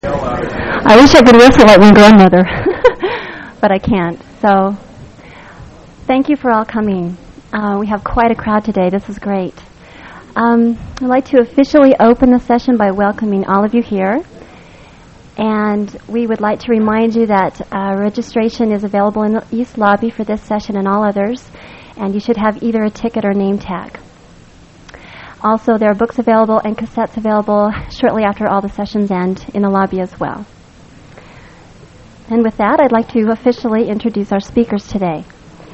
I wish I could whistle like my grandmother, but I can't. So, thank you for all coming. We have quite a crowd today. This is great. I'd like to officially open the session by welcoming all of you here. And we would like to remind you that registration is available in the East Lobby for this session and all others. And you should have either a ticket or name tag. Also, there are books available and cassettes available shortly after all the sessions end in the lobby as well. And with that, I'd like to officially introduce our speakers today.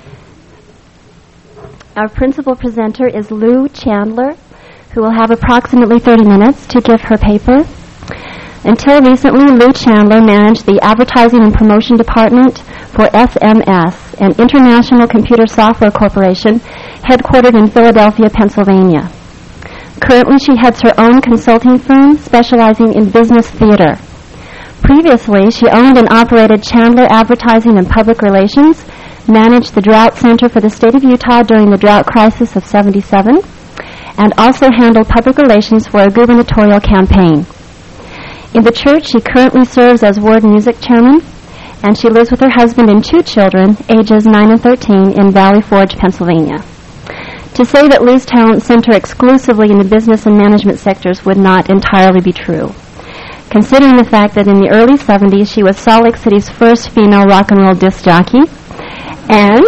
Our principal presenter is Lou Chandler, who will have approximately 30 minutes to give her paper. Until recently, Lou Chandler managed the Advertising and Promotion Department for SMS, an international computer software corporation headquartered in Philadelphia, Pennsylvania. Currently, she heads her own consulting firm specializing in business theater. Previously, she owned and operated Chandler Advertising and Public Relations, managed the Drought Center for the state of Utah during the drought crisis of '77, and also handled public relations for a gubernatorial campaign. In the church, she currently serves as ward music chairman, and she lives with her husband and 2 children, ages 9 and 13, in Valley Forge, Pennsylvania. To say that Lou's talents center exclusively in the business and management sectors would not entirely be true, considering the fact that in the early 70s she was Salt Lake City's first female rock and roll disc jockey, and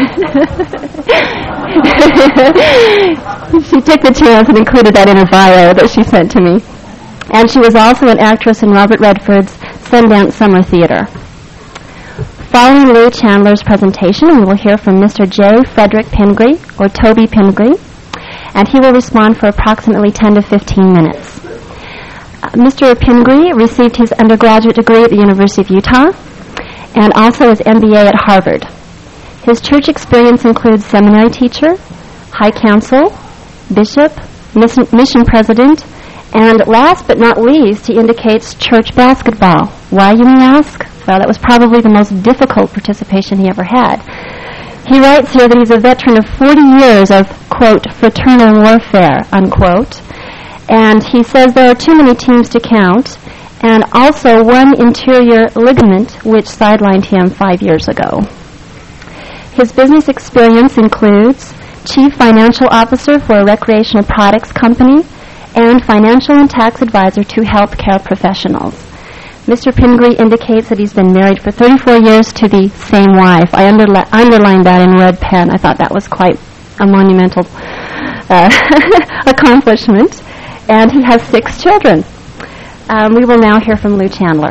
she took the chance and included that in her bio that she sent to me. And she was also an actress in Robert Redford's Sundance Summer Theater. Following Lou Chandler's presentation, we will hear from Mr. J. Frederick Pingree, or Toby Pingree, and he will respond for approximately 10 to 15 minutes. Mr. Pingree received his undergraduate degree at the University of Utah and also his MBA at Harvard. His church experience includes seminary teacher, high council, bishop, mission president, and last but not least, he indicates church basketball. Why, you may ask? Well, that was probably the most difficult participation he ever had. He writes here that he's a veteran of 40 years of, quote, fraternal warfare, unquote. And he says there are too many teams to count, and also one interior ligament which sidelined him 5 years ago. His business experience includes chief financial officer for a recreational products company, and financial and tax advisor to healthcare professionals. Mr. Pingree indicates that he's been married for 34 years to the same wife. I underlined that in red pen. I thought that was quite a monumental accomplishment. And he has 6 children. We will now hear from Lou Chandler.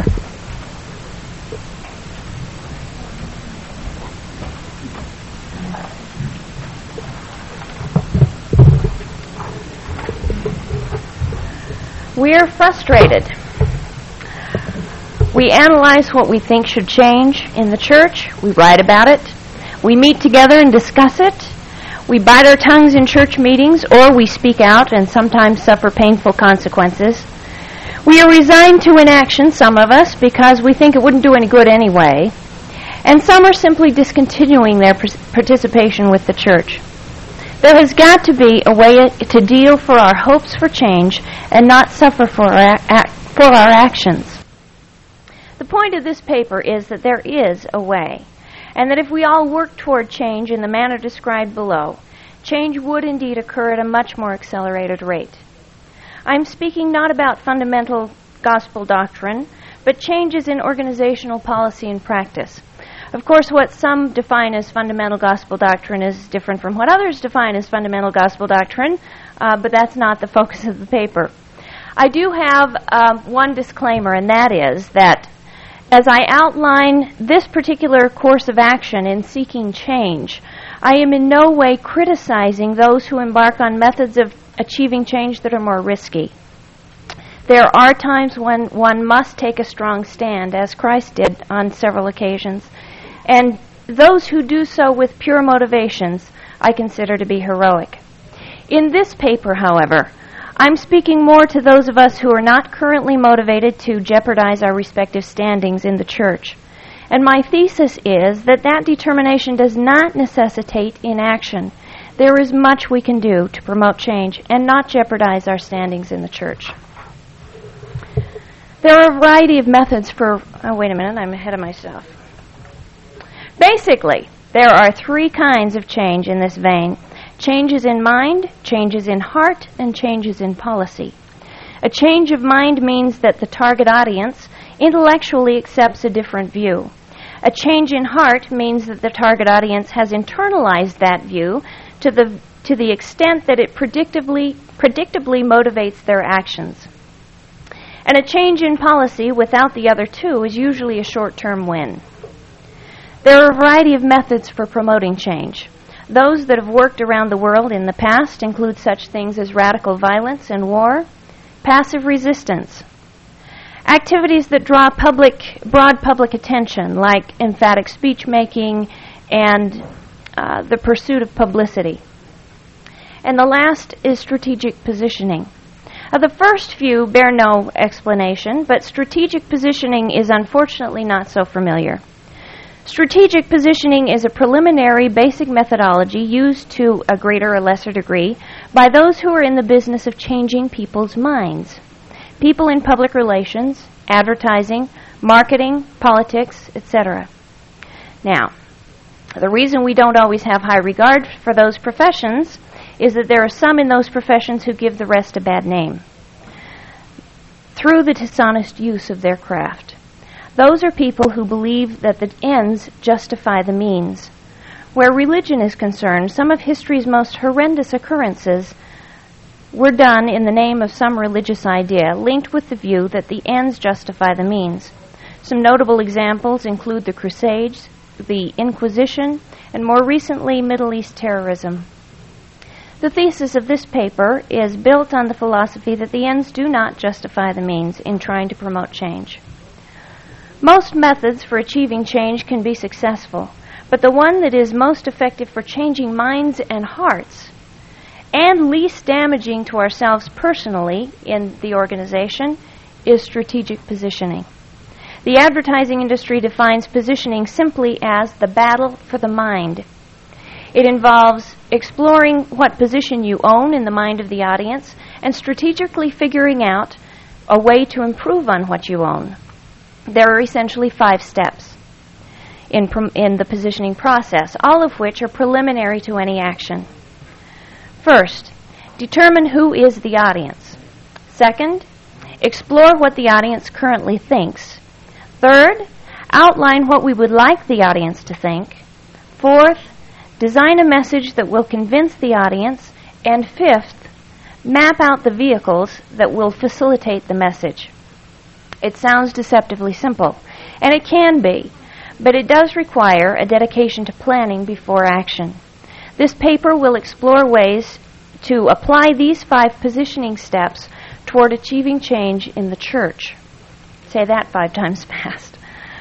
We are frustrated. We analyze what we think should change in the church. We write about it. We meet together and discuss it. We bite our tongues in church meetings, or we speak out and sometimes suffer painful consequences. We are resigned to inaction, some of us, because we think it wouldn't do any good anyway. And some are simply discontinuing their participation with the church. There has got to be a way to deal for our hopes for change and not suffer for our actions. The point of this paper is that there is a way, and that if we all work toward change in the manner described below, change would indeed occur at a much more accelerated rate. I'm speaking not about fundamental gospel doctrine, but changes in organizational policy and practice. Of course, what some define as fundamental gospel doctrine is different from what others define as fundamental gospel doctrine, but that's not the focus of the paper. I do have one disclaimer, and that is that as I outline this particular course of action in seeking change, I am in no way criticizing those who embark on methods of achieving change that are more risky. There are times when one must take a strong stand, as Christ did on several occasions. And those who do so with pure motivations, I consider to be heroic. In this paper, however, I'm speaking more to those of us who are not currently motivated to jeopardize our respective standings in the church. And my thesis is that that determination does not necessitate inaction. There is much we can do to promote change and not jeopardize our standings in the church. There are a variety of methods for... Oh, wait a minute, I'm ahead of myself. Basically, there are three kinds of change in this vein. Changes in mind, changes in heart, and changes in policy. A change of mind means that the target audience intellectually accepts a different view. A change in heart means that the target audience has internalized that view to the extent that it predictably motivates their actions. And a change in policy without the other two is usually a short-term win. There are a variety of methods for promoting change. Those that have worked around the world in the past include such things as radical violence and war, passive resistance, activities that draw broad public attention, like emphatic speech-making and the pursuit of publicity. And the last is strategic positioning. The first few bear no explanation, but strategic positioning is unfortunately not so familiar. Strategic positioning is a preliminary basic methodology used to a greater or lesser degree by those who are in the business of changing people's minds. People in public relations, advertising, marketing, politics, etc. Now, the reason we don't always have high regard for those professions is that there are some in those professions who give the rest a bad name through the dishonest use of their craft. Those are people who believe that the ends justify the means. Where religion is concerned, some of history's most horrendous occurrences were done in the name of some religious idea, linked with the view that the ends justify the means. Some notable examples include the Crusades, the Inquisition, and more recently, Middle East terrorism. The thesis of this paper is built on the philosophy that the ends do not justify the means in trying to promote change. Most methods for achieving change can be successful, but the one that is most effective for changing minds and hearts and least damaging to ourselves personally in the organization is strategic positioning. The advertising industry defines positioning simply as the battle for the mind. It involves exploring what position you own in the mind of the audience and strategically figuring out a way to improve on what you own. There are essentially 5 steps in the positioning process, all of which are preliminary to any action. First, determine who is the audience. Second, explore what the audience currently thinks. Third, outline what we would like the audience to think. Fourth, design a message that will convince the audience. And fifth, map out the vehicles that will facilitate the message. It sounds deceptively simple, and it can be, but it does require a dedication to planning before action. This paper will explore ways to apply these 5 positioning steps toward achieving change in the church. Say that 5 times fast.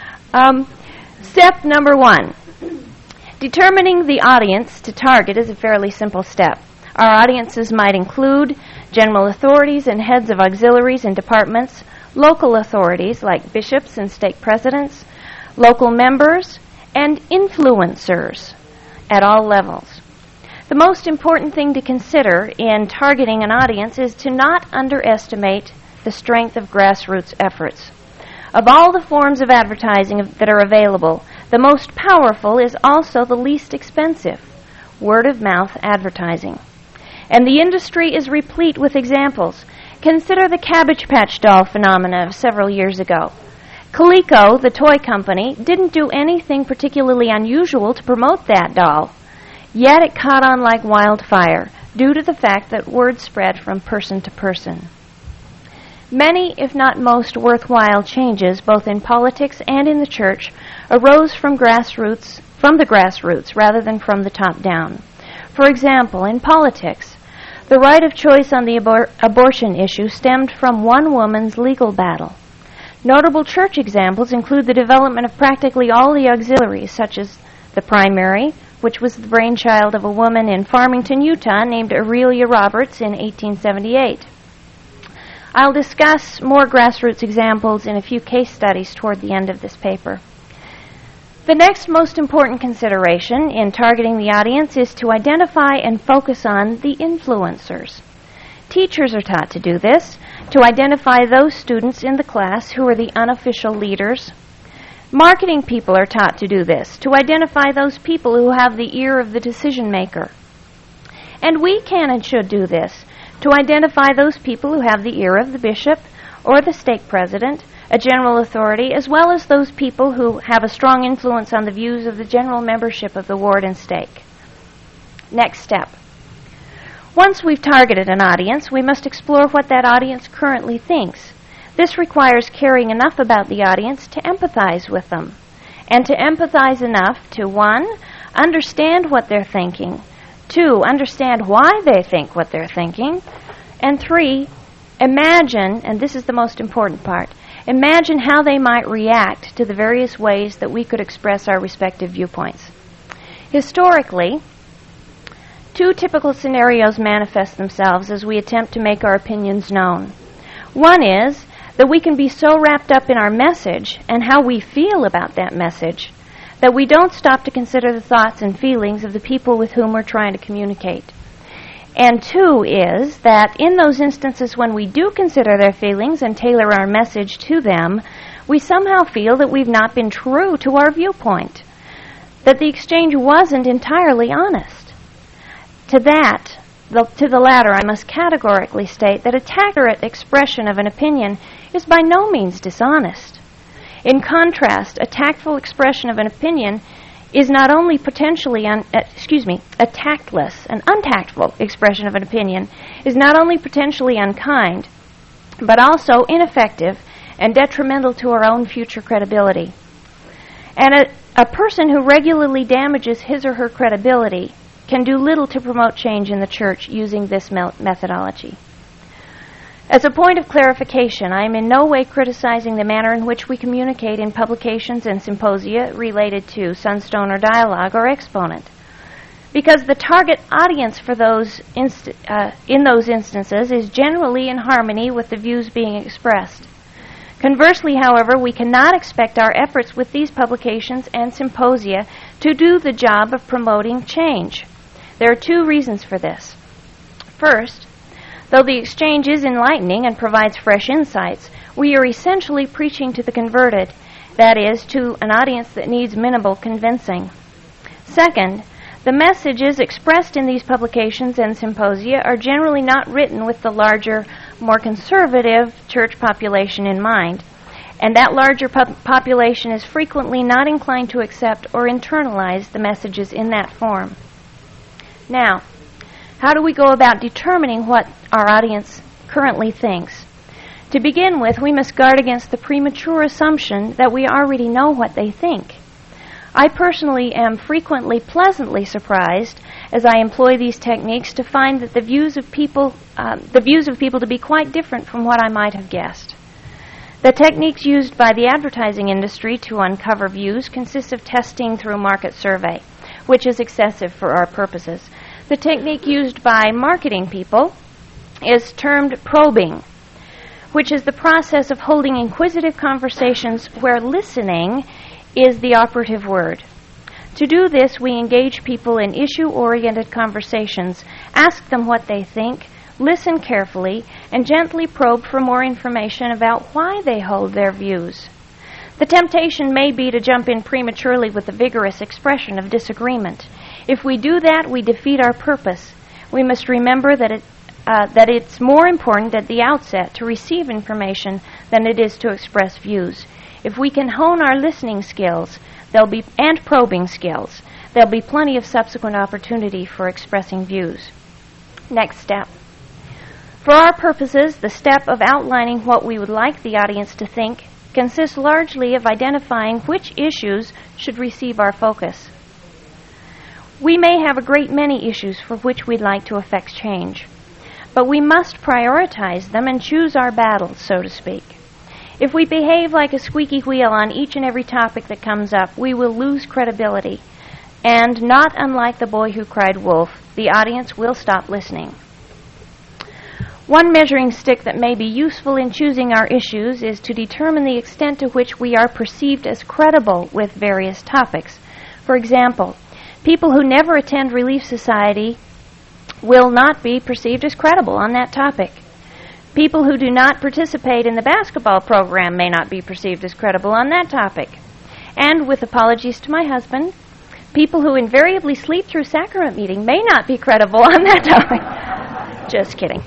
Step number 1. Determining the audience to target is a fairly simple step. Our audiences might include general authorities and heads of auxiliaries and departments, local authorities like bishops and stake presidents, local members, and influencers at all levels. The most important thing to consider in targeting an audience is to not underestimate the strength of grassroots efforts. Of all the forms of advertising that are available, the most powerful is also the least expensive, word-of-mouth advertising. And the industry is replete with examples. Consider the Cabbage Patch Doll phenomena of several years ago. Coleco, the toy company, didn't do anything particularly unusual to promote that doll, yet it caught on like wildfire due to the fact that word spread from person to person. Many, if not most, worthwhile changes, both in politics and in the church, arose from the grassroots rather than from the top down. For example, in politics, the right of choice on the abortion issue stemmed from one woman's legal battle. Notable church examples include the development of practically all the auxiliaries, such as the primary, which was the brainchild of a woman in Farmington, Utah, named Aurelia Roberts in 1878. I'll discuss more grassroots examples in a few case studies toward the end of this paper. The next most important consideration in targeting the audience is to identify and focus on the influencers. Teachers are taught to do this, to identify those students in the class who are the unofficial leaders. Marketing people are taught to do this, to identify those people who have the ear of the decision maker. And we can and should do this, to identify those people who have the ear of the bishop or the stake president, a general authority, as well as those people who have a strong influence on the views of the general membership of the ward and stake. Next step. Once we've targeted an audience, we must explore what that audience currently thinks. This requires caring enough about the audience to empathize with them, and to empathize enough to, 1, understand what they're thinking, 2, understand why they think what they're thinking, and 3, imagine, and this is the most important part, imagine how they might react to the various ways that we could express our respective viewpoints. Historically, 2 typical scenarios manifest themselves as we attempt to make our opinions known. One is that we can be so wrapped up in our message and how we feel about that message that we don't stop to consider the thoughts and feelings of the people with whom we're trying to communicate. And 2 is that in those instances when we do consider their feelings and tailor our message to them, we somehow feel that we've not been true to our viewpoint, that the exchange wasn't entirely honest. To the latter, I must categorically state that a accurate expression of an opinion is by no means dishonest. In contrast, a tactful expression of an opinion is not only a tactless, an untactful expression of an opinion is not only potentially unkind, but also ineffective and detrimental to our own future credibility. And a person who regularly damages his or her credibility can do little to promote change in the church using this methodology. As a point of clarification, I am in no way criticizing the manner in which we communicate in publications and symposia related to Sunstone or Dialogue or Exponent, because the target audience for those in those instances is generally in harmony with the views being expressed. Conversely, however, we cannot expect our efforts with these publications and symposia to do the job of promoting change. There are 2 reasons for this. First, though the exchange is enlightening and provides fresh insights, we are essentially preaching to the converted, that is, to an audience that needs minimal convincing. Second, the messages expressed in these publications and symposia are generally not written with the larger, more conservative church population in mind, and that larger population is frequently not inclined to accept or internalize the messages in that form. Now, how do we go about determining what our audience currently thinks? To begin with, we must guard against the premature assumption that we already know what they think. I personally am frequently pleasantly surprised as I employ these techniques to find that the views of people to be quite different from what I might have guessed. The techniques used by the advertising industry to uncover views consist of testing through market survey, which is excessive for our purposes. The technique used by marketing people is termed probing, which is the process of holding inquisitive conversations where listening is the operative word. To do this, we engage people in issue-oriented conversations, ask them what they think, listen carefully, and gently probe for more information about why they hold their views. The temptation may be to jump in prematurely with a vigorous expression of disagreement. If we do that, we defeat our purpose. We must remember that it's more important at the outset to receive information than it is to express views. If we can hone our listening skills and probing skills, there'll be plenty of subsequent opportunity for expressing views. Next step. For our purposes, the step of outlining what we would like the audience to think consists largely of identifying which issues should receive our focus. We may have a great many issues for which we'd like to effect change, but we must prioritize them and choose our battles, so to speak. If we behave like a squeaky wheel on each and every topic that comes up, we will lose credibility, and not unlike the boy who cried wolf, the audience will stop listening. One measuring stick that may be useful in choosing our issues is to determine the extent to which we are perceived as credible with various topics. For example, people who never attend Relief Society will not be perceived as credible on that topic. People who do not participate in the basketball program may not be perceived as credible on that topic. And with apologies to my husband, people who invariably sleep through sacrament meeting may not be credible on that topic. Just kidding.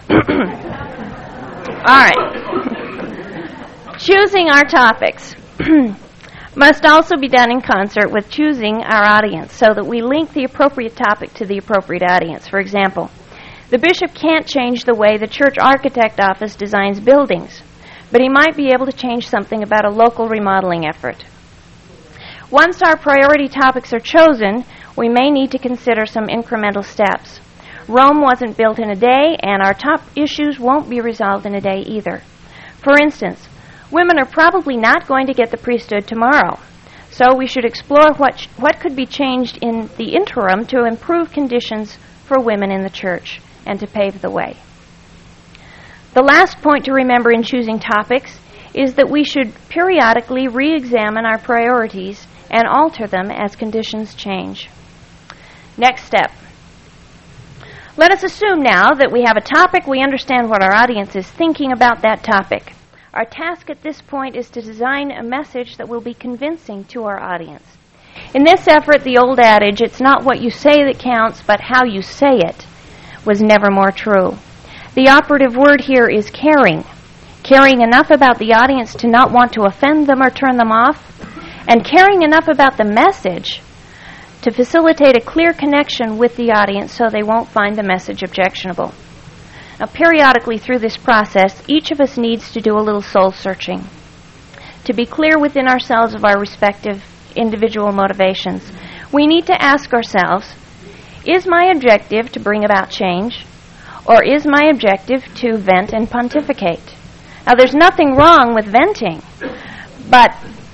All right. Choosing our topics must also be done in concert with choosing our audience so that we link the appropriate topic to the appropriate audience. For example, the bishop can't change the way the church architect office designs buildings, but he might be able to change something about a local remodeling effort. Once our priority topics are chosen, we may need to consider some incremental steps. Rome wasn't built in a day, and our top issues won't be resolved in a day either. For instance, women are probably not going to get the priesthood tomorrow, so we should explore what could be changed in the interim to improve conditions for women in the church and to pave the way. The last point to remember in choosing topics is that we should periodically re-examine our priorities and alter them as conditions change. Next step. Let us assume now that we have a topic, we understand what our audience is thinking about that topic. Our task at this point is to design a message that will be convincing to our audience. In this effort, the old adage, "It's not what you say that counts, but how you say it," was never more true. The operative word here is caring. Caring enough about the audience to not want to offend them or turn them off, and caring enough about the message to facilitate a clear connection with the audience so they won't find the message objectionable. Now, periodically through this process, each of us needs to do a little soul searching, to be clear within ourselves of our respective individual motivations. We need to ask ourselves, is my objective to bring about change, or is my objective to vent and pontificate? Now, there's nothing wrong with venting, but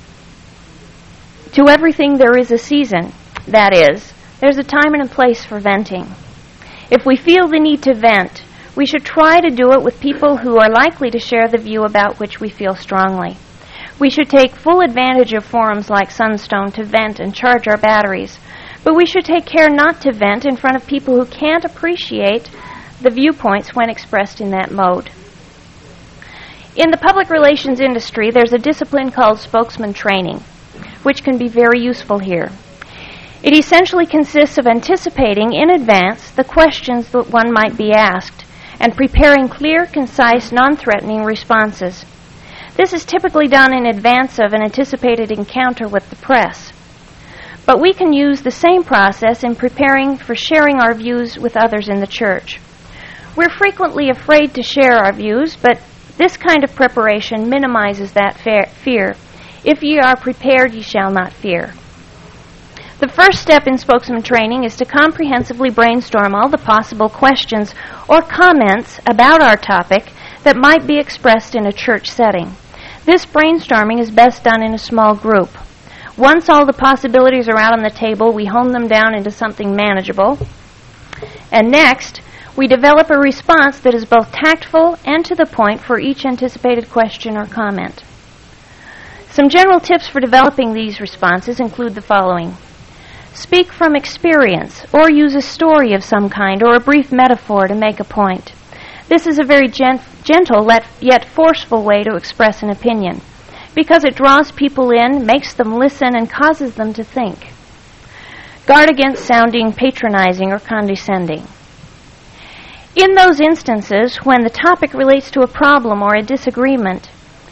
to everything there is a season. That is, there's a time and a place for venting. If we feel the need to vent, we should try to do it with people who are likely to share the view about which we feel strongly. We should take full advantage of forums like Sunstone to vent and charge our batteries, but we should take care not to vent in front of people who can't appreciate the viewpoints when expressed in that mode. In the public relations industry, there's a discipline called spokesman training, which can be very useful here. It essentially consists of anticipating in advance the questions that one might be asked and preparing clear, concise, non-threatening responses. This is typically done in advance of an anticipated encounter with the press. But we can use the same process in preparing for sharing our views with others in the church. We're frequently afraid to share our views, but this kind of preparation minimizes that fear. If ye are prepared, ye shall not fear. The first step in spokesman training is to comprehensively brainstorm all the possible questions or comments about our topic that might be expressed in a church setting. This brainstorming is best done in a small group. Once all the possibilities are out on the table, we hone them down into something manageable. And next, we develop a response that is both tactful and to the point for each anticipated question or comment. Some general tips for developing these responses include the following. Speak from experience, or use a story of some kind or a brief metaphor to make a point. This is a very gentle yet forceful way to express an opinion, because it draws people in, makes them listen, and causes them to think. Guard against sounding patronizing or condescending. In those instances, when the topic relates to a problem or a disagreement,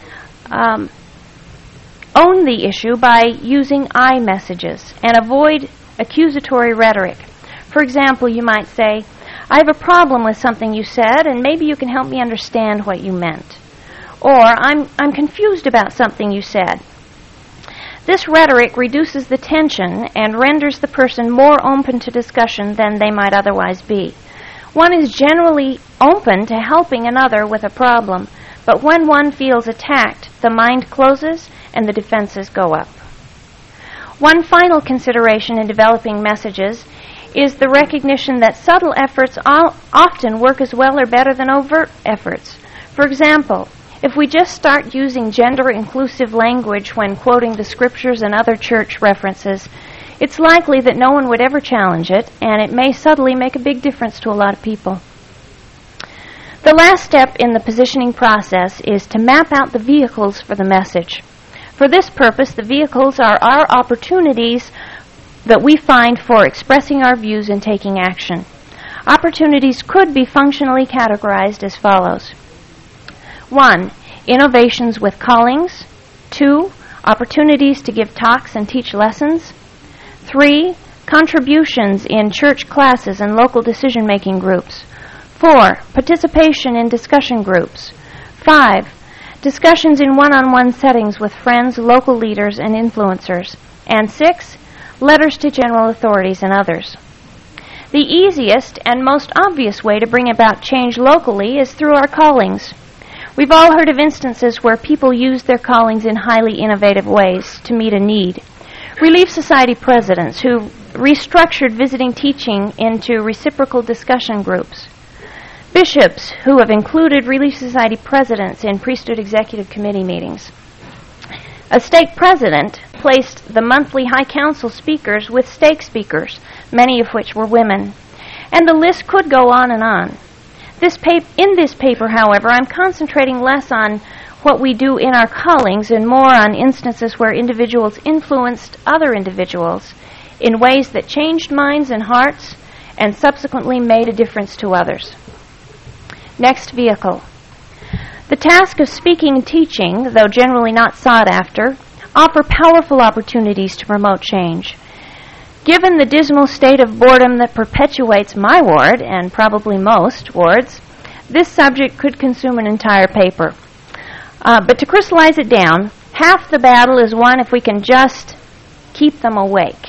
own the issue by using I messages and avoid accusatory rhetoric. For example, you might say, I have a problem with something you said, and maybe you can help me understand what you meant. Or, I'm confused about something you said. This rhetoric reduces the tension and renders the person more open to discussion than they might otherwise be. One is generally open to helping another with a problem, but when one feels attacked, the mind closes and the defenses go up. One final consideration in developing messages is the recognition that subtle efforts often work as well or better than overt efforts. For example, if we just start using gender-inclusive language when quoting the scriptures and other church references, it's likely that no one would ever challenge it, and it may subtly make a big difference to a lot of people. The last step in the positioning process is to map out the vehicles for the message. For this purpose, the vehicles are our opportunities that we find for expressing our views and taking action. Opportunities could be functionally categorized as follows. 1. Innovations with callings. 2. Opportunities to give talks and teach lessons. 3. Contributions in church classes and local decision-making groups. 4. Participation in discussion groups. 5. Discussions in one-on-one settings with friends, local leaders, and influencers. And 6. Letters to general authorities and others. The easiest and most obvious way to bring about change locally is through our callings. We've all heard of instances where people use their callings in highly innovative ways to meet a need. Relief Society presidents who restructured visiting teaching into reciprocal discussion groups. Bishops who have included Relief Society presidents in priesthood executive committee meetings. A stake president placed the monthly High Council speakers with stake speakers, many of which were women. And the list could go on and on. In this paper, however, I'm concentrating less on what we do in our callings and more on instances where individuals influenced other individuals in ways that changed minds and hearts and subsequently made a difference to others. Next vehicle. The task of speaking and teaching, though generally not sought after, offer powerful opportunities to promote change. Given the dismal state of boredom that perpetuates my ward, and probably most wards, this subject could consume an entire paper. But to crystallize it down, half the battle is won if we can just keep them awake.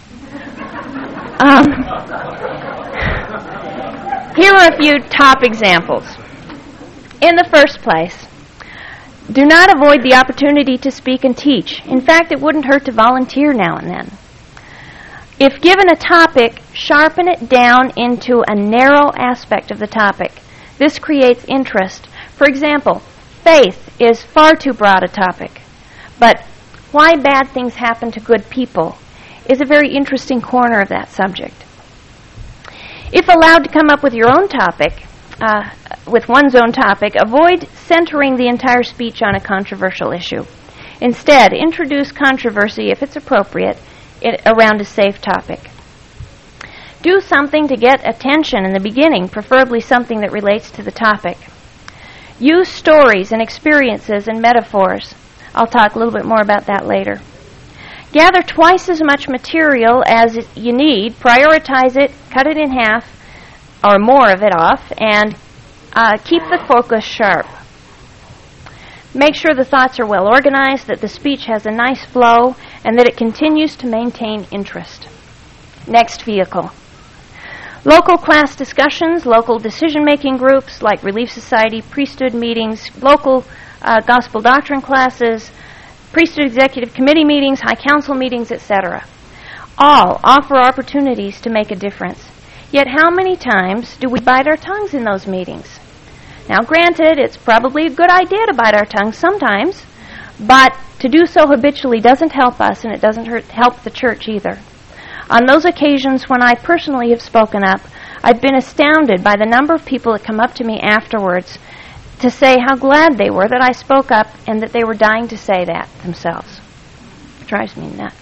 Here are a few top examples. In the first place, do not avoid the opportunity to speak and teach. In fact, it wouldn't hurt to volunteer now and then. If given a topic, sharpen it down into a narrow aspect of the topic. This creates interest. For example, faith is far too broad a topic, but why bad things happen to good people is a very interesting corner of that subject. If allowed to come up with your own topic, with one's own topic, avoid centering the entire speech on a controversial issue. Instead, introduce controversy, if it's appropriate, around a safe topic. Do something to get attention in the beginning, preferably something that relates to the topic. Use stories and experiences and metaphors. I'll talk a little bit more about that later. Gather twice as much material as you need, prioritize it, cut it in half, or more of it off, and keep the focus sharp. Make sure the thoughts are well organized, that the speech has a nice flow, and that it continues to maintain interest. Next vehicle. Local class discussions, local decision-making groups like Relief Society, priesthood meetings, local gospel doctrine classes, priesthood executive committee meetings, high council meetings, etc. All offer opportunities to make a difference. Yet how many times do we bite our tongues in those meetings? Now, granted, it's probably a good idea to bite our tongues sometimes, but to do so habitually doesn't help us, and it doesn't help the church either. On those occasions when I personally have spoken up, I've been astounded by the number of people that come up to me afterwards to say how glad they were that I spoke up and that they were dying to say that themselves. It drives me nuts.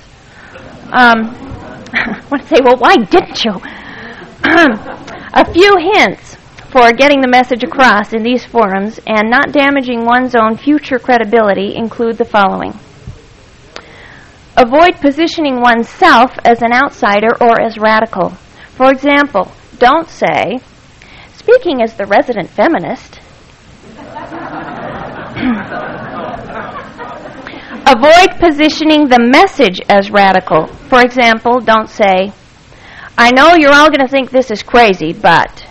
I want to say, well, why didn't you? A few hints for getting the message across in these forums and not damaging one's own future credibility include the following. Avoid positioning oneself as an outsider or as radical. For example, don't say, speaking as the resident feminist. Avoid positioning the message as radical. For example, don't say, I know you're all going to think this is crazy, but...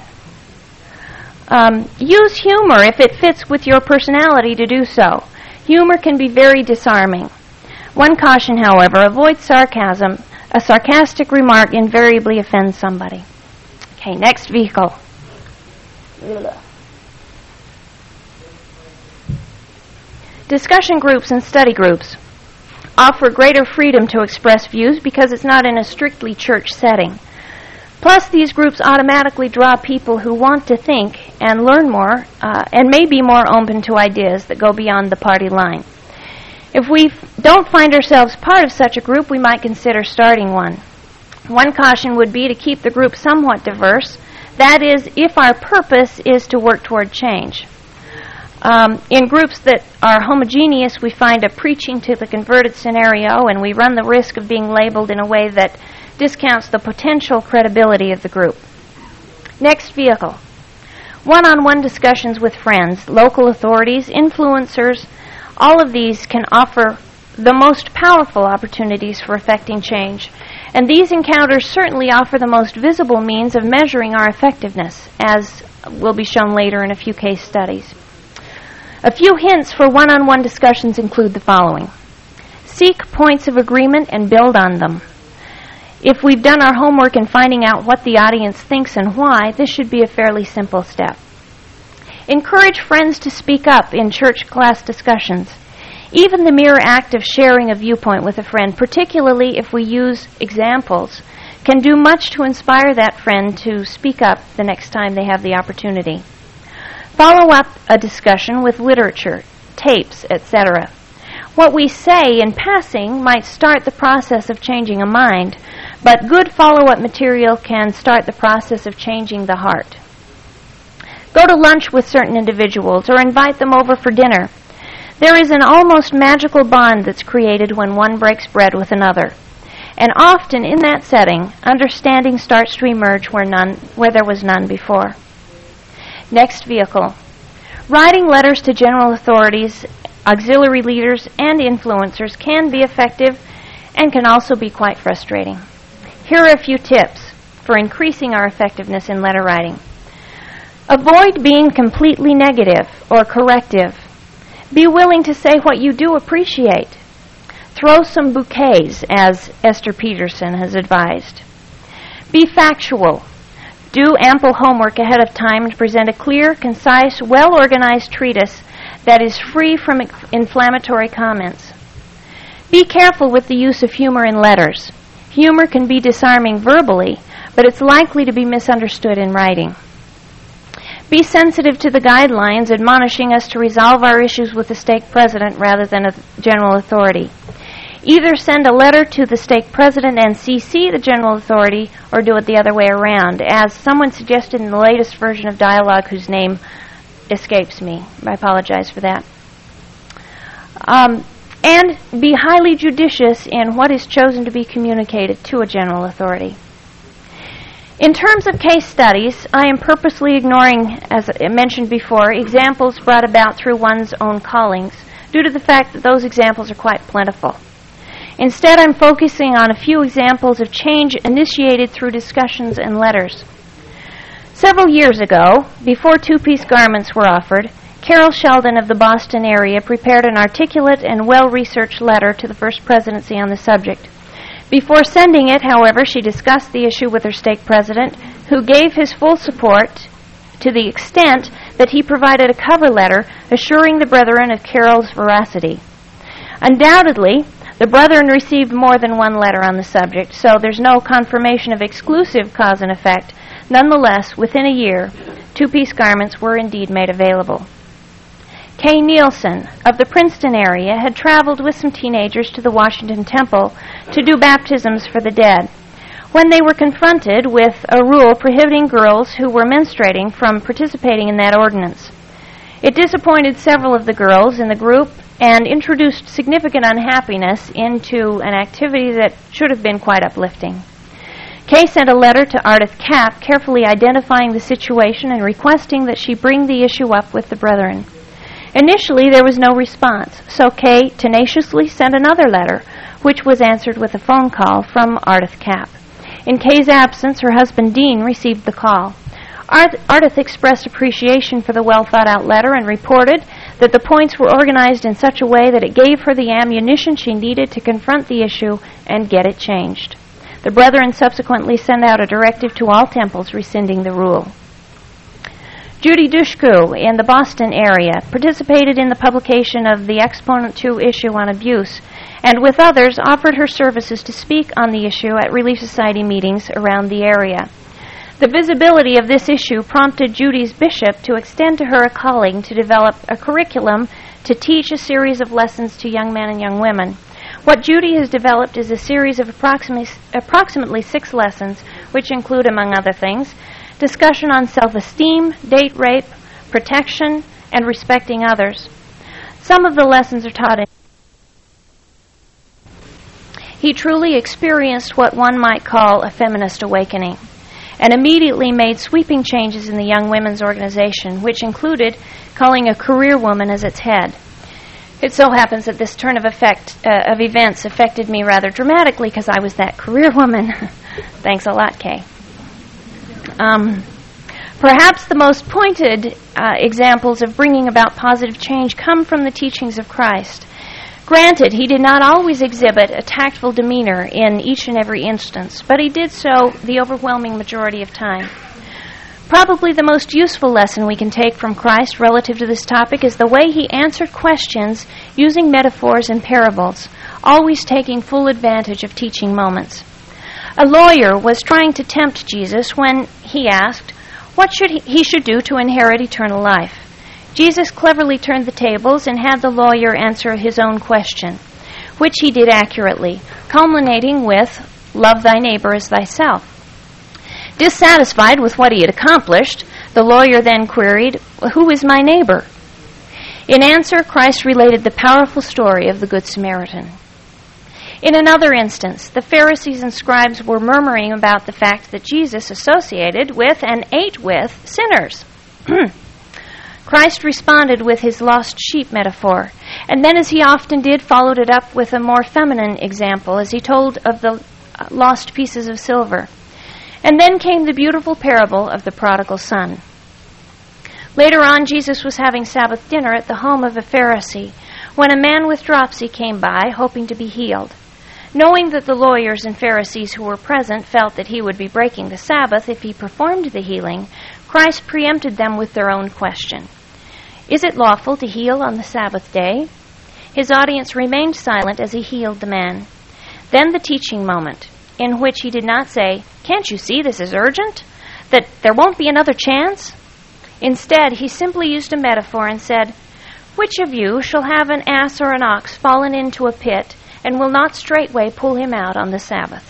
use humor if it fits with your personality to do so. Humor can be very disarming. One caution, however, avoid sarcasm. A sarcastic remark invariably offends somebody. Okay, next vehicle. Discussion groups and study groups. offer greater freedom to express views because it's not in a strictly church setting. Plus, these groups automatically draw people who want to think and learn more and may be more open to ideas that go beyond the party line. If we don't find ourselves part of such a group, we might consider starting one. One caution would be to keep the group somewhat diverse. That is, if our purpose is to work toward change. In groups that are homogeneous, we find a preaching to the converted scenario, and we run the risk of being labeled in a way that discounts the potential credibility of the group. Next vehicle. One-on-one discussions with friends, local authorities, influencers. All of these can offer the most powerful opportunities for effecting change. And these encounters certainly offer the most visible means of measuring our effectiveness, as will be shown later in a few case studies. A few hints for one-on-one discussions include the following. Seek points of agreement and build on them. If we've done our homework in finding out what the audience thinks and why, this should be a fairly simple step. Encourage friends to speak up in church class discussions. Even the mere act of sharing a viewpoint with a friend, particularly if we use examples, can do much to inspire that friend to speak up the next time they have the opportunity. Follow up a discussion with literature, tapes, etc. What we say in passing might start the process of changing a mind, but good follow-up material can start the process of changing the heart. Go to lunch with certain individuals or invite them over for dinner. There is an almost magical bond that's created when one breaks bread with another. And often in that setting, understanding starts to emerge where there was none before. Next vehicle. Writing letters to general authorities, auxiliary leaders, and influencers can be effective and can also be quite frustrating. Here are a few tips for increasing our effectiveness in letter writing. Avoid being completely negative or corrective. Be willing to say what you do appreciate. Throw some bouquets, as Esther Peterson has advised. Be factual. Do ample homework ahead of time and present a clear, concise, well-organized treatise that is free from inflammatory comments. Be careful with the use of humor in letters. Humor can be disarming verbally, but it's likely to be misunderstood in writing. Be sensitive to the guidelines admonishing us to resolve our issues with the stake president rather than a general authority. Either send a letter to the stake president and CC the general authority, or do it the other way around, as someone suggested in the latest version of Dialogue whose name escapes me. I apologize for that. And be highly judicious in what is chosen to be communicated to a general authority. In terms of case studies, I am purposely ignoring, as I mentioned before, examples brought about through one's own callings, due to the fact that those examples are quite plentiful. Instead, I'm focusing on a few examples of change initiated through discussions and letters. Several years ago, before two-piece garments were offered, Carol Sheldon of the Boston area prepared an articulate and well-researched letter to the First Presidency on the subject. Before sending it, however, she discussed the issue with her stake president, who gave his full support to the extent that he provided a cover letter assuring the brethren of Carol's veracity. Undoubtedly, the brethren received more than one letter on the subject, so there's no confirmation of exclusive cause and effect. Nonetheless, within a year, two-piece garments were indeed made available. Kay Nielsen of the Princeton area had traveled with some teenagers to the Washington Temple to do baptisms for the dead, when they were confronted with a rule prohibiting girls who were menstruating from participating in that ordinance. It disappointed several of the girls in the group and introduced significant unhappiness into an activity that should have been quite uplifting. Kay sent a letter to Ardith Kapp, carefully identifying the situation and requesting that she bring the issue up with the brethren. Initially, there was no response, so Kay tenaciously sent another letter, which was answered with a phone call from Ardith Kapp. In Kay's absence, her husband Dean received the call. Ardith expressed appreciation for the well-thought-out letter and reported that the points were organized in such a way that it gave her the ammunition she needed to confront the issue and get it changed. The brethren subsequently sent out a directive to all temples rescinding the rule. Judy Dushku in the Boston area participated in the publication of the Exponent 2 issue on abuse and with others offered her services to speak on the issue at Relief Society meetings around the area. The visibility of this issue prompted Judy's bishop to extend to her a calling to develop a curriculum to teach a series of lessons to young men and young women. What Judy has developed is a series of approximately 6 lessons, which include, among other things, discussion on self-esteem, date rape, protection, and respecting others. Some of the lessons are taught in. He truly experienced what one might call a feminist awakening, and immediately made sweeping changes in the Young Women's Organization, which included calling a career woman as its head. It so happens that this turn of events affected me rather dramatically because I was that career woman. Thanks a lot, Kay. Perhaps the most pointed examples of bringing about positive change come from the teachings of Christ. Granted, he did not always exhibit a tactful demeanor in each and every instance, but he did so the overwhelming majority of time. Probably the most useful lesson we can take from Christ relative to this topic is the way he answered questions using metaphors and parables, always taking full advantage of teaching moments. A lawyer was trying to tempt Jesus when he asked what he should do to inherit eternal life. Jesus cleverly turned the tables and had the lawyer answer his own question, which he did accurately, culminating with, "Love thy neighbor as thyself." Dissatisfied with what he had accomplished, the lawyer then queried, "Who is my neighbor?" In answer, Christ related the powerful story of the Good Samaritan. In another instance, the Pharisees and scribes were murmuring about the fact that Jesus associated with and ate with sinners. Christ responded with his lost sheep metaphor, and then, as he often did, followed it up with a more feminine example as he told of the lost pieces of silver. And then came the beautiful parable of the prodigal son. Later on, Jesus was having Sabbath dinner at the home of a Pharisee when a man with dropsy came by, hoping to be healed. Knowing that the lawyers and Pharisees who were present felt that he would be breaking the Sabbath if he performed the healing, Christ preempted them with their own question. "Is it lawful to heal on the Sabbath day?" His audience remained silent as he healed the man. Then the teaching moment, in which he did not say, "Can't you see this is urgent? That there won't be another chance?" Instead, he simply used a metaphor and said, "Which of you shall have an ass or an ox fallen into a pit and will not straightway pull him out on the Sabbath?"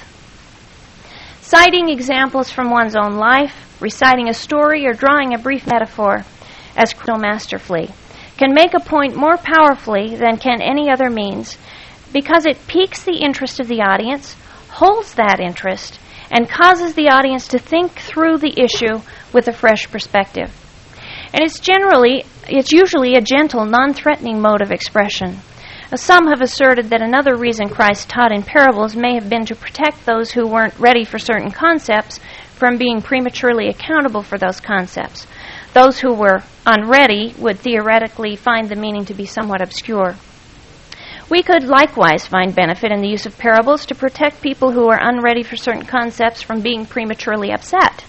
Citing examples from one's own life, reciting a story, or drawing a brief metaphor as masterfully can make a point more powerfully than can any other means, because it piques the interest of the audience, holds that interest, and causes the audience to think through the issue with a fresh perspective. And it's usually a gentle, non-threatening mode of expression. Some have asserted that another reason Christ taught in parables may have been to protect those who weren't ready for certain concepts from being prematurely accountable for those concepts. Those who were unready would theoretically find the meaning to be somewhat obscure. We could likewise find benefit in the use of parables to protect people who are unready for certain concepts from being prematurely upset.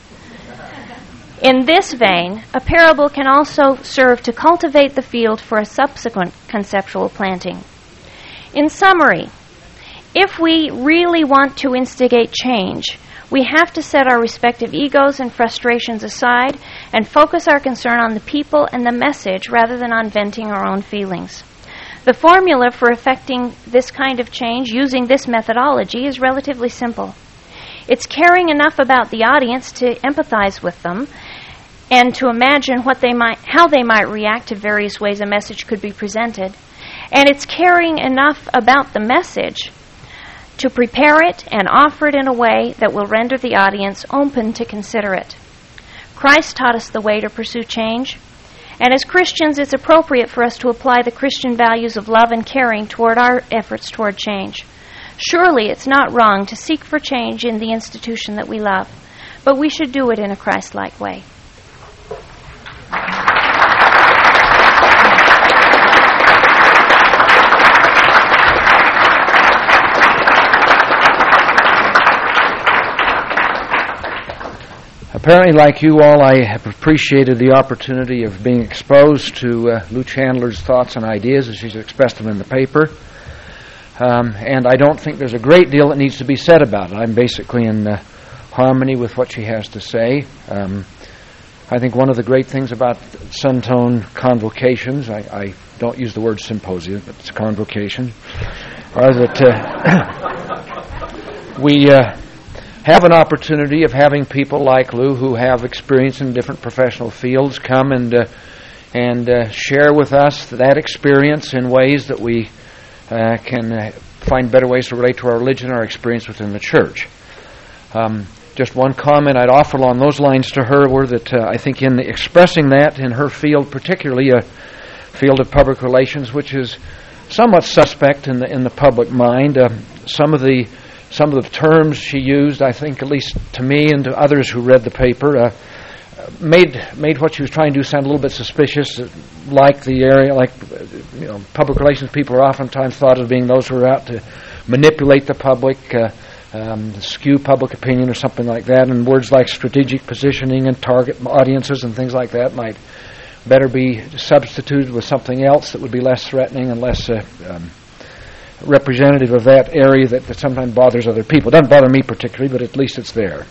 In this vein, a parable can also serve to cultivate the field for a subsequent conceptual planting. In summary, if we really want to instigate change, we have to set our respective egos and frustrations aside and focus our concern on the people and the message rather than on venting our own feelings. The formula for effecting this kind of change using this methodology is relatively simple. It's caring enough about the audience to empathize with them and to imagine how they might react to various ways a message could be presented. And it's caring enough about the message to prepare it and offer it in a way that will render the audience open to consider it. Christ taught us the way to pursue change, and as Christians, it's appropriate for us to apply the Christian values of love and caring toward our efforts toward change. Surely it's not wrong to seek for change in the institution that we love, but we should do it in a Christ-like way. Apparently, like you all, I have appreciated the opportunity of being exposed to Lou Chandler's thoughts and ideas as she's expressed them in the paper. and I don't think there's a great deal that needs to be said about it. I'm basically in harmony with what she has to say. I think one of the great things about Suntone convocations, I don't use the word symposium, but it's convocation, are that we have an opportunity of having people like Lou who have experience in different professional fields come and share with us that experience in ways that we can find better ways to relate to our religion, our experience within the church. Just one comment I'd offer along those lines to her were that I think in expressing that in her field, particularly a field of public relations, which is somewhat suspect in the public mind, some of the terms she used, I think, at least to me and to others who read the paper, made what she was trying to do sound a little bit suspicious, like the area, public relations people are oftentimes thought of being those who are out to manipulate the public, skew public opinion or something like that, and words like strategic positioning and target audiences and things like that might better be substituted with something else that would be less threatening and less representative of that area that sometimes bothers other people. It doesn't bother me particularly, but at least it's there.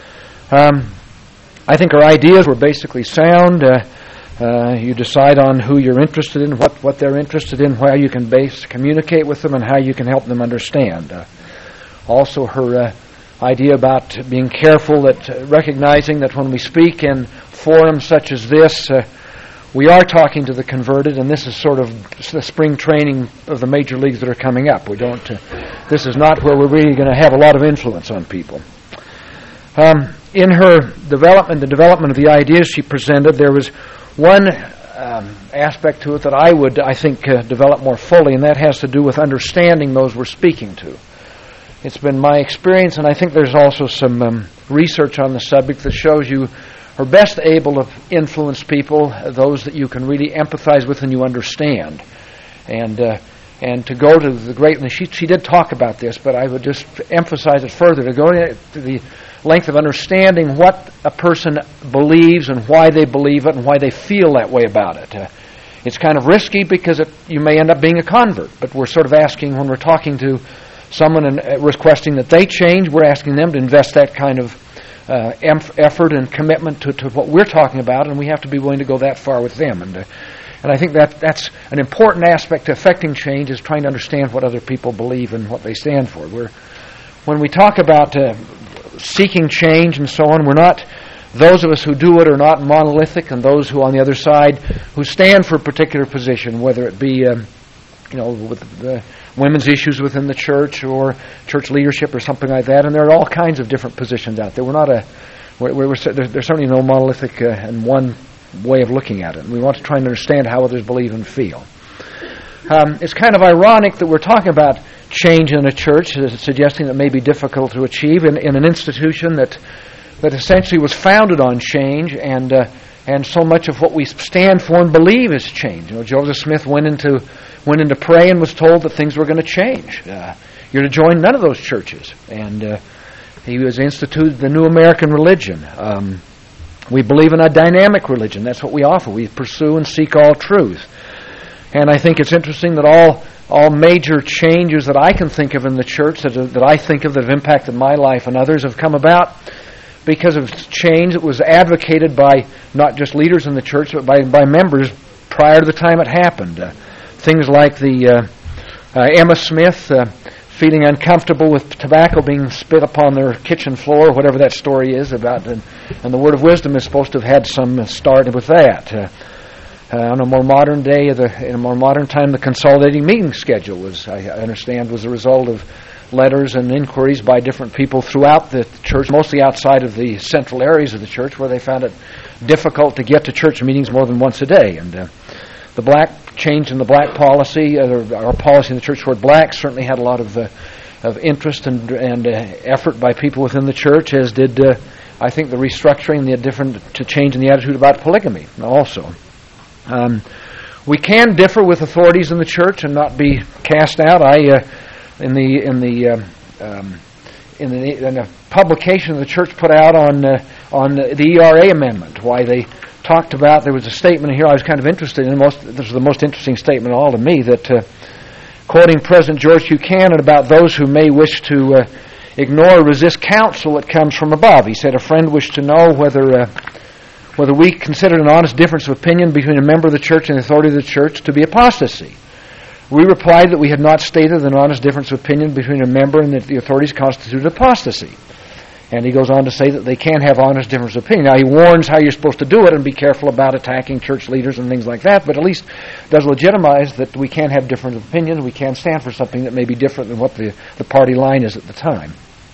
I think our ideas were basically sound. You decide on who you're interested in, what they're interested in, how you can communicate with them, and how you can help them understand. Also, her idea about being careful, that recognizing that when we speak in forums such as this, we are talking to the converted, and this is sort of the spring training of the major leagues that are coming up. We don't. This is not where we're really going to have a lot of influence on people. In her development of the ideas she presented, there was one aspect to it that I think, develop more fully, and that has to do with understanding those we're speaking to. It's been my experience, and I think there's also some research on the subject that shows you are best able to influence people, those that you can really empathize with and you understand. And to go to the great, and she did talk about this, but I would just emphasize it further, to go to the length of understanding what a person believes and why they believe it and why they feel that way about it. It's kind of risky because you may end up being a convert, but we're sort of asking, when we're talking to someone and requesting that they change, we're asking them to invest that kind of effort and commitment to what we're talking about, and we have to be willing to go that far with them. And I think that's an important aspect to affecting change, is trying to understand what other people believe and what they stand for. When we talk about seeking change and so on, we're not, those of us who do it are not monolithic, and those who on the other side who stand for a particular position, whether it be with the women's issues within the church or church leadership or something like that, and there are all kinds of different positions out there. There's certainly no monolithic and one way of looking at it. And we want to try and understand how others believe and feel. It's kind of ironic that we're talking about change in a church, suggesting that it may be difficult to achieve in an institution that essentially was founded on change, and so much of what we stand for and believe is change. Joseph Smith went into pray and was told that things were going to change. You're to join none of those churches, and he was instituted the new American religion. We believe in a dynamic religion. That's what we offer. We pursue and seek all truth. And I think it's interesting that all major changes that I can think of in the church, that I think of that have impacted my life and others, have come about because of change that was advocated by not just leaders in the church, but by members prior to the time it happened. Things like the Emma Smith feeling uncomfortable with tobacco being spit upon their kitchen floor, whatever that story is about, and the Word of Wisdom is supposed to have had some start with that. On a more modern day, in a more modern time, the consolidating meeting schedule was, I understand, was a result of letters and inquiries by different people throughout the church, mostly outside of the central areas of the church, where they found it difficult to get to church meetings more than once a day. And the black change in the black policy, our policy in the church toward blacks, certainly had a lot of interest and effort by people within the church, as did, I think, the restructuring, to change in the attitude about polygamy also. We can differ with authorities in the church and not be cast out. In the publication the church put out on the ERA amendment, why they talked about, there was a statement here I was kind of interested in. This was the most interesting statement of all to me, that quoting President George Buchanan about those who may wish to ignore or resist counsel that comes from above. He said, a friend wished to know whether we considered an honest difference of opinion between a member of the church and the authority of the church to be apostasy. We replied that we had not stated that an honest difference of opinion between a member and the authorities constituted apostasy. And he goes on to say that they can have honest difference of opinion. Now, he warns how you're supposed to do it and be careful about attacking church leaders and things like that, but at least does legitimize that we can have different opinions. We can stand for something that may be different than what the party line is at the time.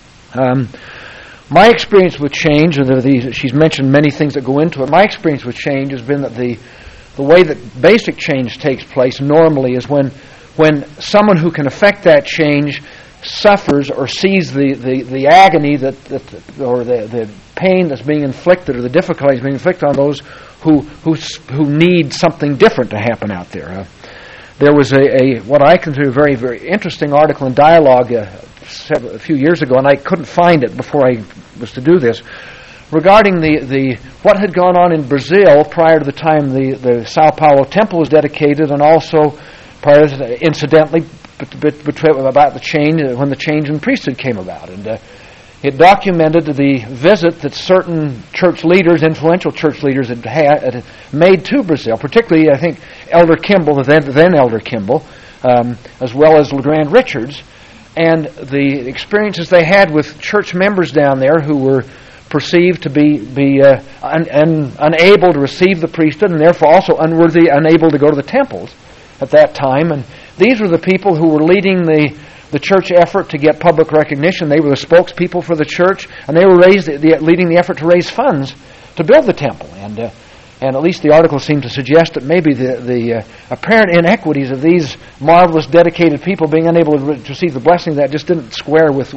My experience with change, and she's mentioned many things that go into it, my experience with change has been that the way that basic change takes place normally is when someone who can affect that change suffers or sees the agony or the pain that's being inflicted or the difficulties being inflicted on those who need something different to happen out there. There was what I consider a very, very interesting article in Dialogue a few years ago, and I couldn't find it before I was to do this, regarding what had gone on in Brazil prior to the time the Sao Paulo temple was dedicated, and also prior to, incidentally, about the change when the change in priesthood came about, and it documented the visit that certain church leaders, influential church leaders, had made to Brazil. Particularly, I think Elder Kimball, the then Elder Kimball, as well as LeGrand Richards, and the experiences they had with church members down there who were perceived to be unable to receive the priesthood, and therefore also unable to go to the temples at that time. And these were the people who were leading the church effort to get public recognition. They were the spokespeople for the church, and they were leading the effort to raise funds to build the temple. And at least the article seemed to suggest that maybe the apparent inequities of these marvelous, dedicated people being unable to receive the blessing, that just didn't square with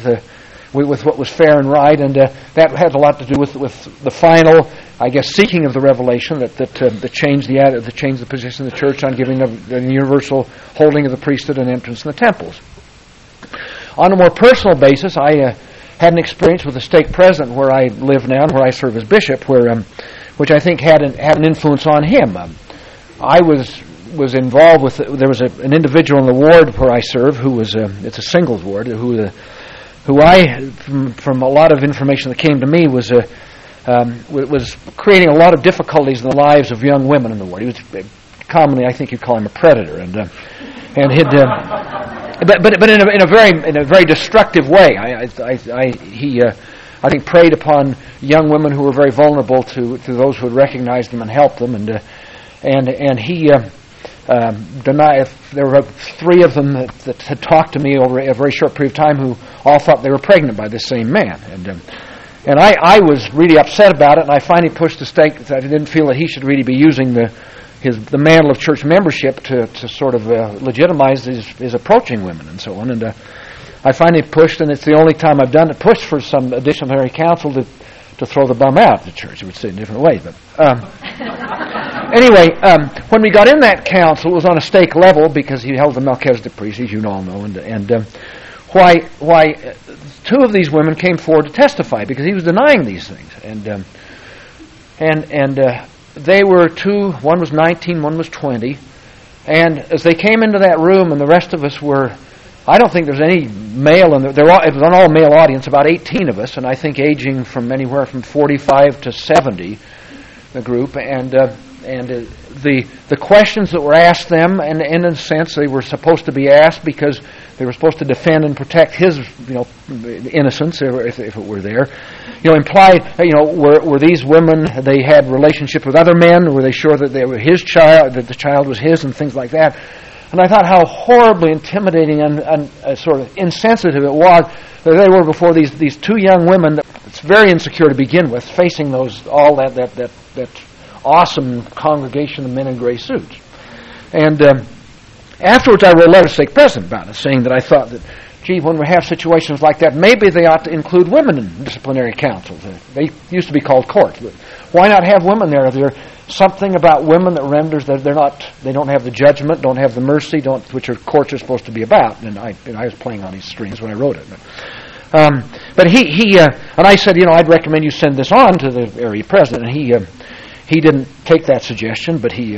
what was fair and right, and that had a lot to do with the final, I guess, seeking of the revelation that changed the position of the church on giving the universal holding of the priesthood and entrance in the temples. On a more personal basis, I had an experience with the stake president where I live now and where I serve as bishop, which I think had an influence on him. I was involved with. There was an individual in the ward where I serve who was it's a singles ward who I, from a lot of information that came to me, was creating a lot of difficulties in the lives of young women in the ward. He was commonly, I think you'd call him a predator, and he'd, but in a very destructive way. He I think preyed upon young women who were very vulnerable to those who had recognized them and helped them, and he denied. There were 3 of them that had talked to me over a very short period of time who all thought they were pregnant by this same man, and I was really upset about it, and I finally pushed the stake that I didn't feel that he should really be using the mantle of church membership to sort of legitimize his approaching women and so on, and I finally pushed, and it's the only time I've done it, pushed for some additional counsel to throw the bum out of the church. It would say it in different ways, but anyway, when we got in that council, it was on a stake level because he held the Melchizedek priesthood, as you all know, and why 2 of these women came forward to testify because he was denying these things, and they were 2. One was 19, one was 20, and as they came into that room, and the rest of us were. I don't think there's any male in there. It was an all-male audience, about 18 of us, and I think aging from anywhere from 45 to 70, the group. And the questions that were asked them, and in a sense they were supposed to be asked because they were supposed to defend and protect his, innocence, if it were there. Implied, were these women, they had relationship with other men? Were they sure that they were his child, that the child was his, and things like that? And I thought how horribly intimidating and sort of insensitive it was that they were before these 2 young women. It's very insecure to begin with, facing all that awesome congregation of men in gray suits. And afterwards, I wrote a letter to stake president about it, saying that I thought that, when we have situations like that, maybe they ought to include women in disciplinary councils. They used to be called courts, but why not have women there? There's something about women that renders that they don't have the judgment, don't have the mercy, which courts are supposed to be about. And I was playing on these strings when I wrote it. But he and I said, I'd recommend you send this on to the area president. And He didn't take that suggestion, but he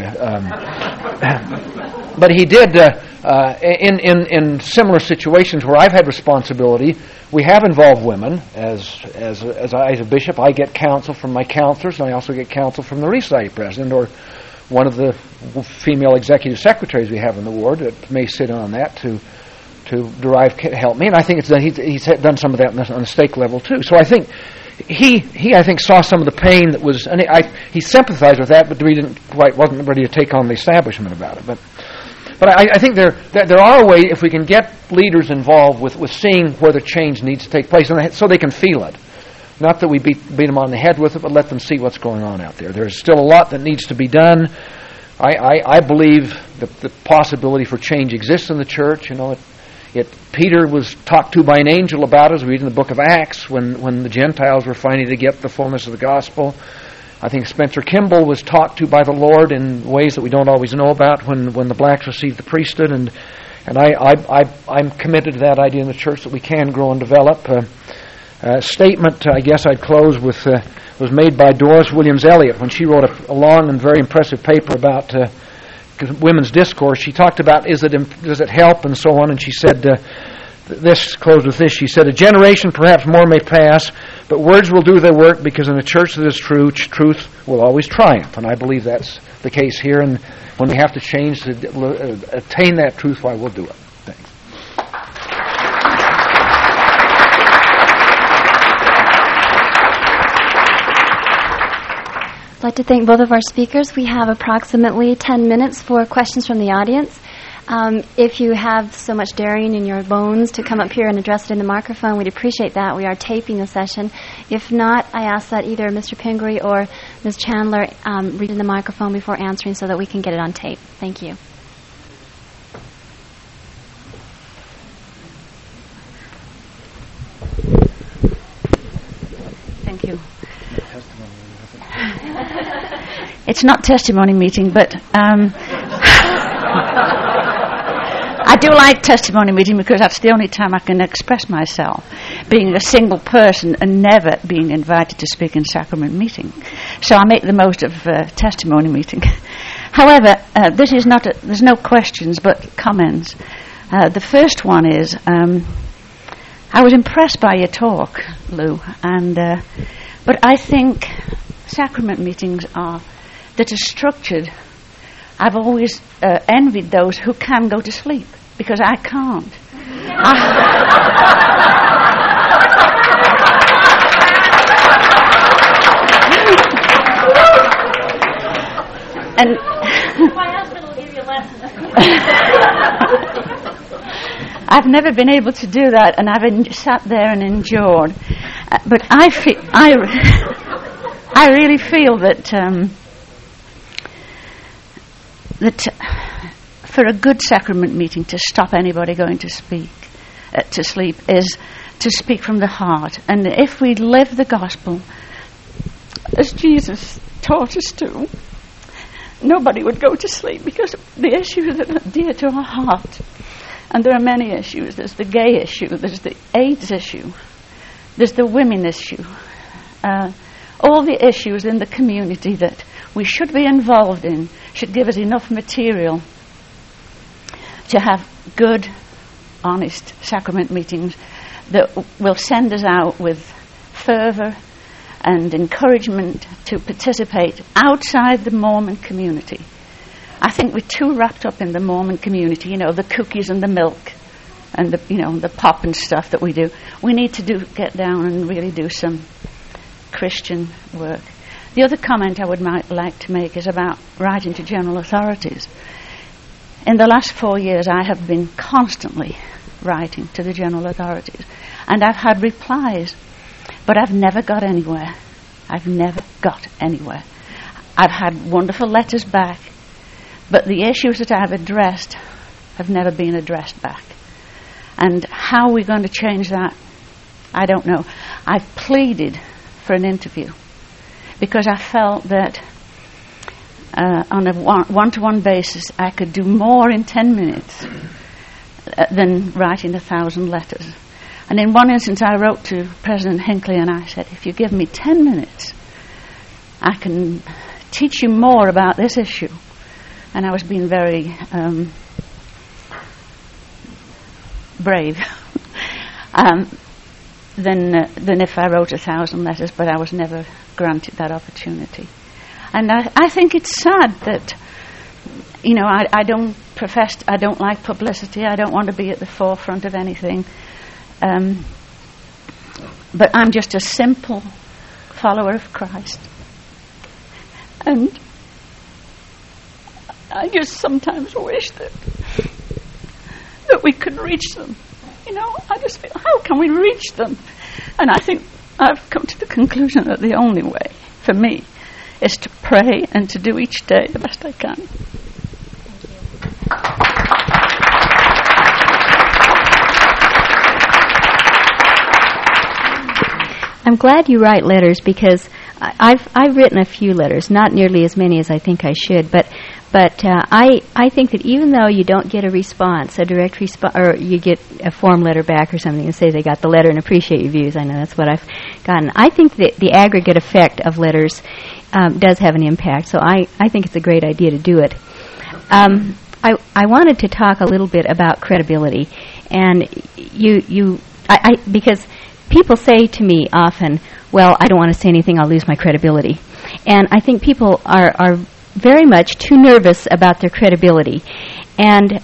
but he did in similar situations where I've had responsibility. We have involved women. As a bishop, I get counsel from my counselors, and I also get counsel from the Relief Society president or one of the female executive secretaries we have in the ward that may sit on that to derive help me. And I think it's done. He's done some of that on the stake level too. So I think he I think saw some of the pain that was, and he sympathized with that, but wasn't ready to take on the establishment about it. But I think there are ways, if we can get leaders involved with seeing where the change needs to take place, and so they can feel it. Not that we beat them on the head with it, but let them see what's going on out there. There's still a lot that needs to be done. I believe the possibility for change exists in the church. You know, Peter was talked to by an angel about, as we read in the book of Acts, when the Gentiles were finally to get the fullness of the gospel. I think Spencer Kimball was talked to by the Lord in ways that we don't always know about when the blacks received the priesthood, and I'm committed to that idea in the church that we can grow and develop. Statement, I guess I'd close with, was made by Doris Williams Elliott when she wrote a long and very impressive paper about women's discourse. She talked about does it help and so on, and she said closed with this. She said, "A generation, perhaps more, may pass, but words will do their work, because in a church that is true, truth will always triumph." And I believe that's the case here, and when we have to change to attain that truth, why, we'll do it. Thanks. I'd like to thank both of our speakers. We have approximately 10 minutes for questions from the audience. If you have so much daring in your bones to come up here and address it in the microphone, we'd appreciate that. We are taping the session. If not, I ask that either Mr. Pingree or Ms. Chandler read in the microphone before answering so that we can get it on tape. Thank you. Thank you. It's not testimony meeting, but I do like testimony meeting because that's the only time I can express myself, being a single person and never being invited to speak in sacrament meeting. So I make the most of testimony meeting. However, there's no questions but comments. The first one is, I was impressed by your talk, Lou, but I think sacrament meetings that are structured. I've always envied those who can go to sleep, because I can't. And my husband will give you a lesson. I've never been able to do that, and I've sat there and endured. But I really feel that for a good sacrament meeting to stop anybody going to sleep is to speak from the heart. And if we live the gospel as Jesus taught us to, nobody would go to sleep, because the issues that are dear to our heart, and there are many issues. There's the gay issue, there's the AIDS issue, there's the women issue, all the issues in the community that we should be involved in should give us enough material to have good, honest sacrament meetings that will send us out with fervour and encouragement to participate outside the Mormon community. I think we're too wrapped up in the Mormon community, the cookies and the milk and the pop and stuff that we do. We need to get down and really do some Christian work. The other comment I would like to make is about writing to general authorities. In the last 4 years, I have been constantly writing to the general authorities, and I've had replies, but I've never got anywhere. I've had wonderful letters back, but the issues that I've addressed have never been addressed back. And how we're going to change that, I don't know. I've pleaded for an interview, because I felt that on a one-to-one basis I could do more in 10 minutes than writing 1,000 letters. And in one instance I wrote to President Hinckley and I said, if you give me 10 minutes, I can teach you more about this issue. And I was being very brave than if I wrote 1,000 letters, but I was never granted that opportunity. And I think it's sad that, I don't like publicity. I don't want to be at the forefront of anything. But I'm just a simple follower of Christ. And I just sometimes wish that we could reach them. I just feel, how can we reach them? And I think I've come to the conclusion that the only way for me is to pray and to do each day the best I can. I'm glad you write letters, because I've written a few letters, not nearly as many as I think I should, but I think that even though you don't get a response, a direct response, or you get a form letter back or something and say they got the letter and appreciate your views, I know that's what I've gotten. I think that the aggregate effect of letters does have an impact, so I think it's a great idea to do it. I wanted to talk a little bit about credibility, and because people say to me often, well, I don't want to say anything, I'll lose my credibility. And I think people are very much too nervous about their credibility. And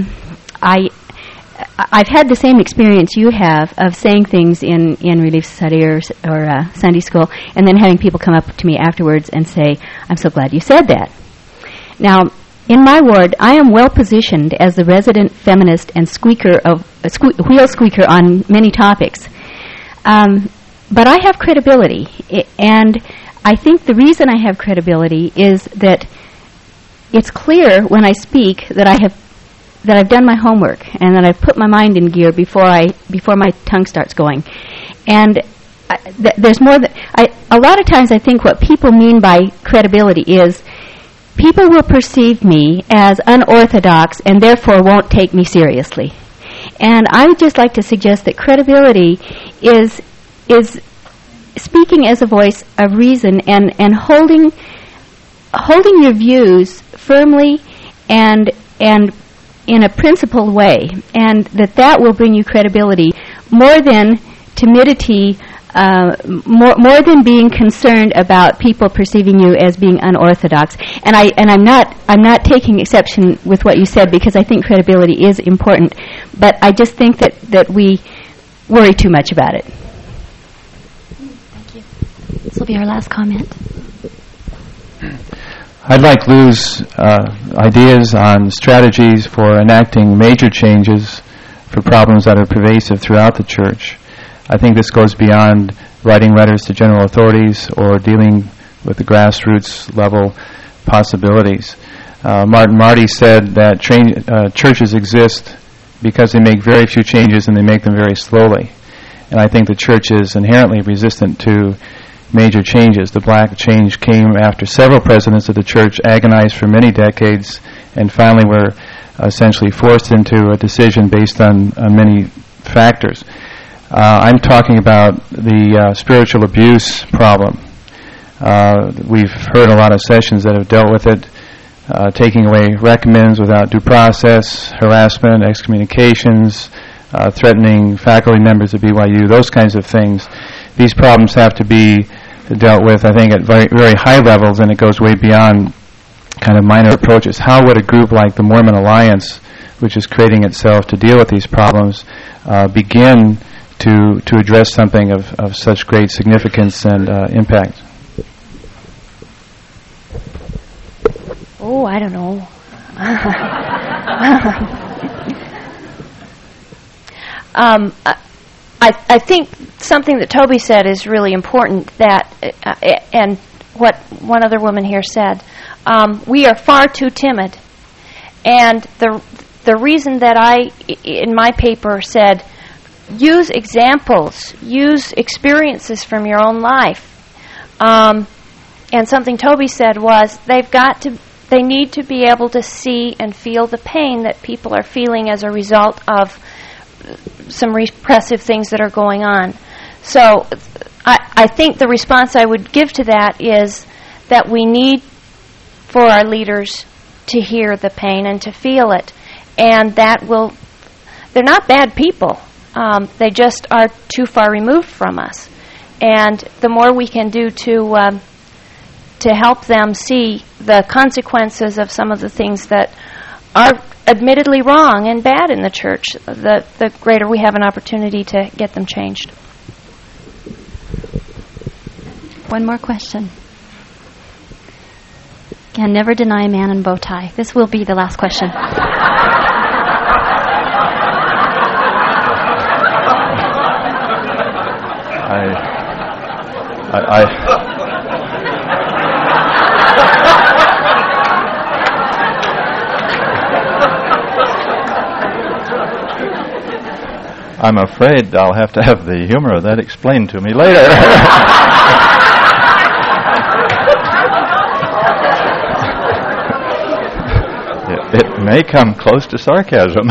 I've had the same experience you have of saying things in Relief Society or Sunday school, and then having people come up to me afterwards and say, I'm so glad you said that. Now, in my ward, I am well positioned as the resident feminist and wheel squeaker on many topics. But I have credibility, and I think the reason I have credibility is that it's clear when I speak that I've done my homework and that I've put my mind in gear before my tongue starts going. And there's more a lot of times I think what people mean by credibility is people will perceive me as unorthodox and therefore won't take me seriously. And I would just like to suggest that credibility is speaking as a voice of reason and holding your views firmly and in a principled way, and that will bring you credibility more than timidity, more than being concerned about people perceiving you as being unorthodox. And I'm not taking exception with what you said, because I think credibility is important, but I just think that we worry too much about it. This will be our last comment. I'd like Lou's ideas on strategies for enacting major changes for problems that are pervasive throughout the church. I think this goes beyond writing letters to general authorities or dealing with the grassroots level possibilities. Martin Marty said that churches exist because they make very few changes and they make them very slowly. And I think the church is inherently resistant to major changes. The black change came after several presidents of the church agonized for many decades and finally were essentially forced into a decision based on many factors. I'm talking about the spiritual abuse problem. We've heard a lot of sessions that have dealt with it, taking away recommends without due process, harassment, excommunications, threatening faculty members of BYU, those kinds of things. These problems have to be dealt with, I think, at very, very high levels, and it goes way beyond kind of minor approaches. How would a group like the Mormon Alliance, which is creating itself to deal with these problems, begin to address something of such great significance and impact? Oh, I don't know. I think something that Toby said is really important, that and what one other woman here said. We are far too timid. And the reason that I, in my paper, said, use examples, use experiences from your own life. And something Toby said was they need to be able to see and feel the pain that people are feeling as a result of some repressive things that are going on. So I think the response I would give to that is that we need for our leaders to hear the pain and to feel it. And they're not bad people. They just are too far removed from us. And the more we can do to help them see the consequences of some of the things that are admittedly wrong and bad in the church, the greater we have an opportunity to get them changed. One more question. Can never deny a man in bow tie. This will be the last question. I'm afraid I'll have to have the humor of that explained to me later. It may come close to sarcasm.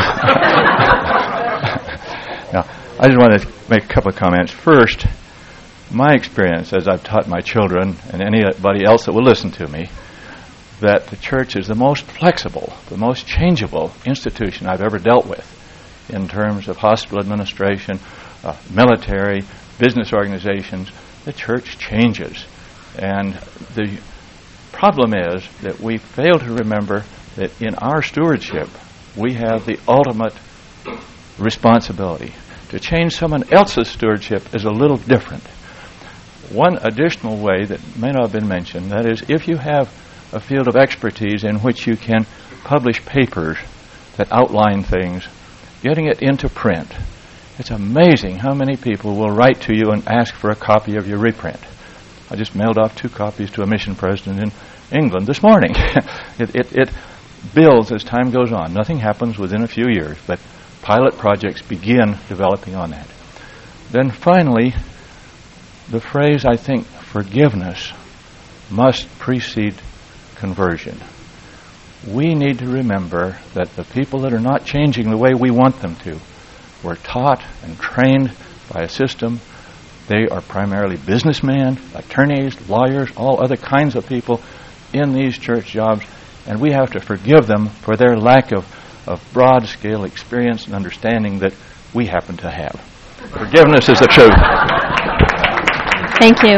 Now, I just want to make a couple of comments. First, my experience as I've taught my children and anybody else that will listen to me, that the church is the most flexible, the most changeable institution I've ever dealt with in terms of hospital administration, military, business organizations. The church changes. And the problem is that we fail to remember that in our stewardship, we have the ultimate responsibility. To change someone else's stewardship is a little different. One additional way that may not have been mentioned, that is, if you have a field of expertise in which you can publish papers that outline things, getting it into print, it's amazing how many people will write to you and ask for a copy of your reprint. I just mailed off 2 copies to a mission president in England this morning. It builds as time goes on. Nothing happens within a few years, but pilot projects begin developing on that. Then finally, the phrase, I think, forgiveness must precede conversion. We need to remember that the people that are not changing the way we want them to were taught and trained by a system. They are primarily businessmen, attorneys, lawyers, all other kinds of people in these church jobs, and we have to forgive them for their lack of broad-scale experience and understanding that we happen to have. Forgiveness is the truth. Thank you.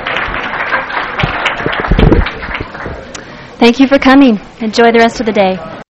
Thank you for coming. Enjoy the rest of the day.